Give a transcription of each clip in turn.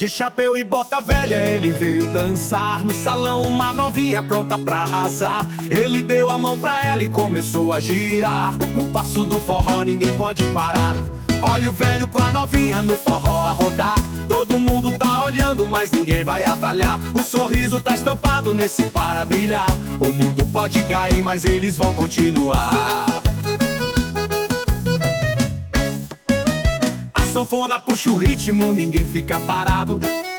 De chapéu e bota velha ele veio dançar no salão, uma novinha pronta pra arrasar. Ele deu a mão pra ela e começou a girar. No passo do forró ninguém pode parar. Olha o velho com a novinha no forró a rodar. Todo mundo tá olhando, mas ninguém vai atalhar. O sorriso tá estampado nesse para brilhar. O mundo pode cair, mas eles vão continuar. A sanfona puxa o ritmo, ninguém fica parado.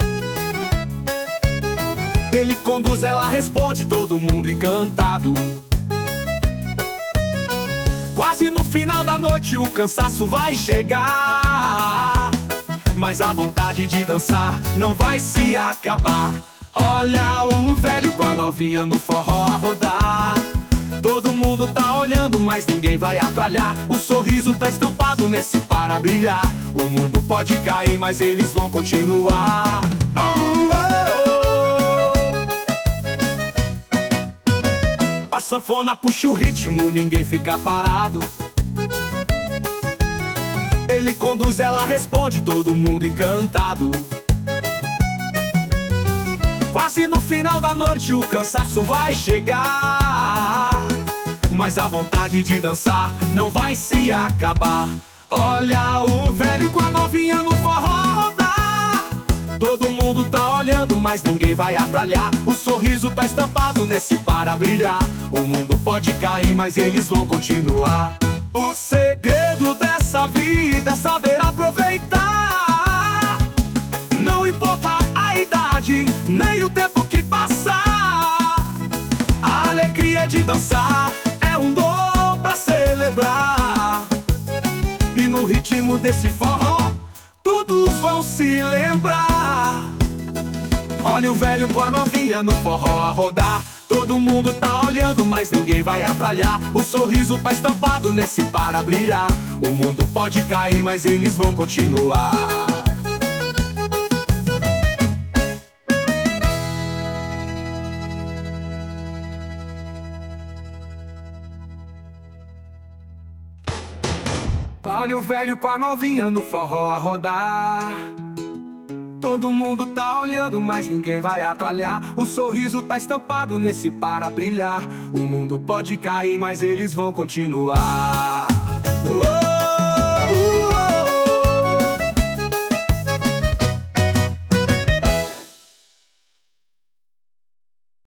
Ele conduz, ela responde, todo mundo encantado. Quase no final da noite o cansaço vai chegar, mas a vontade de dançar não vai se acabar. Olha o velho com a novinha no forró a rodar. Todo mundo tá olhando, mas ninguém vai atrapalhar. O sorriso tá estampado nesse para brilhar. O mundo pode cair, mas eles vão continuar. A sanfona puxa o ritmo, ninguém fica parado. Ele conduz, ela responde, todo mundo encantado. Quase no final da noite o cansaço vai chegar, mas a vontade de dançar não vai se acabar. Olha o velho com a novinha no forró a rodar. Todo mundo tá olhando, mas ninguém vai atrapalhar. O sorriso tá estampado nesse para brilhar. O mundo pode cair, mas eles vão continuar. O segredo dessa vida é saber aproveitar. Não importa a idade, nem o tempo que passar. A alegria de dançar é um dom pra celebrar. E no ritmo desse forró todos vão se lembrar. Olha o velho com a novinha no forró a rodar. Todo mundo tá olhando, mas ninguém vai atrapalhar. O sorriso tá estampado nesse para brilhar. O mundo pode cair, mas eles vão continuar. Olha o velho com a novinha no forró a rodar. Todo mundo tá olhando, mas ninguém vai atrapalhar. O sorriso tá estampado nesse para brilhar. O mundo pode cair, mas eles vão continuar.